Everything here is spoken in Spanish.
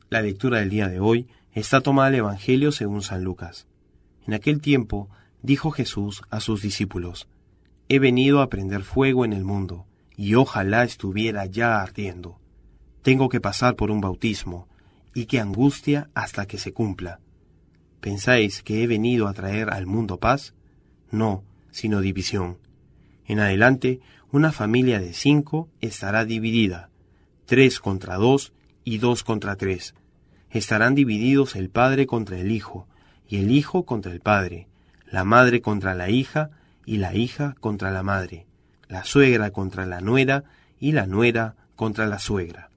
La lectura del día de hoy está tomada del Evangelio según San Lucas. En aquel tiempo dijo Jesús a sus discípulos: He venido a prender fuego en el mundo, y ojalá estuviera ya ardiendo. Tengo que pasar por un bautismo, y qué angustia hasta que se cumpla. ¿Pensáis que he venido a traer al mundo paz? No, sino división. En adelante, una familia de 5 estará dividida, 3 contra 2 y 2 contra 3. Estarán divididos el padre contra el hijo, y el hijo contra el padre, la madre contra la hija, y la hija contra la madre, la suegra contra la nuera, y la nuera contra la suegra.